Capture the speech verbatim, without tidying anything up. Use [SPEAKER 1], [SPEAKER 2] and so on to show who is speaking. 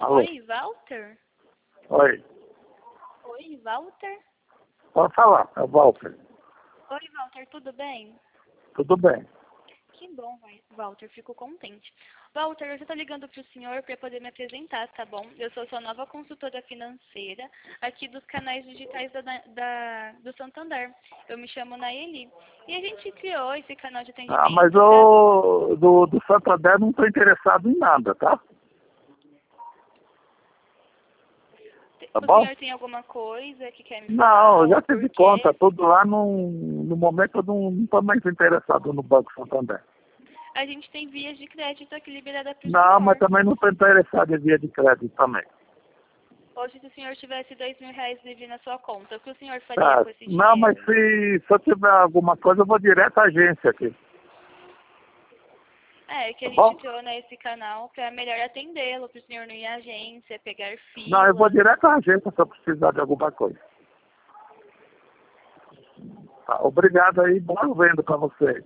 [SPEAKER 1] Alô?
[SPEAKER 2] Oi, Walter?
[SPEAKER 1] Oi.
[SPEAKER 2] Oi, Walter?
[SPEAKER 1] Pode falar, é o Walter.
[SPEAKER 2] Oi, Walter, tudo bem?
[SPEAKER 1] Tudo bem.
[SPEAKER 2] Que bom, Walter, fico contente. Walter, eu já tô ligando pro senhor para poder me apresentar, tá bom? Eu sou sua nova consultora financeira aqui dos canais digitais da, da, do Santander. Eu me chamo Naeli. E a gente criou esse canal de atendimento...
[SPEAKER 1] Ah, mas
[SPEAKER 2] pra...
[SPEAKER 1] eu do, do Santander não estou interessado em nada, tá? Tá
[SPEAKER 2] O
[SPEAKER 1] bom?
[SPEAKER 2] senhor tem alguma coisa que quer me
[SPEAKER 1] Não,
[SPEAKER 2] falar?
[SPEAKER 1] eu já
[SPEAKER 2] Ou por
[SPEAKER 1] tive
[SPEAKER 2] quê?
[SPEAKER 1] conta, tudo lá, no, no momento eu não estou mais interessado no Banco Santander.
[SPEAKER 2] A gente tem vias de crédito aqui liberada para o
[SPEAKER 1] Não,
[SPEAKER 2] senhor.
[SPEAKER 1] mas também não estou interessado em via de crédito também.
[SPEAKER 2] Hoje, se o senhor tivesse dois mil reais livre na sua conta, o que o senhor faria
[SPEAKER 1] Tá.
[SPEAKER 2] com esse dinheiro?
[SPEAKER 1] Não, mas se, se eu tiver alguma coisa, eu vou direto à agência aqui.
[SPEAKER 2] É, que a
[SPEAKER 1] Tá
[SPEAKER 2] gente
[SPEAKER 1] bom?
[SPEAKER 2] criou nesse canal para melhor atendê-lo, para o senhor não ir à agência, pegar fila.
[SPEAKER 1] Não, eu vou direto à agência se eu precisar de alguma coisa. Tá, obrigado aí, boa venda para você.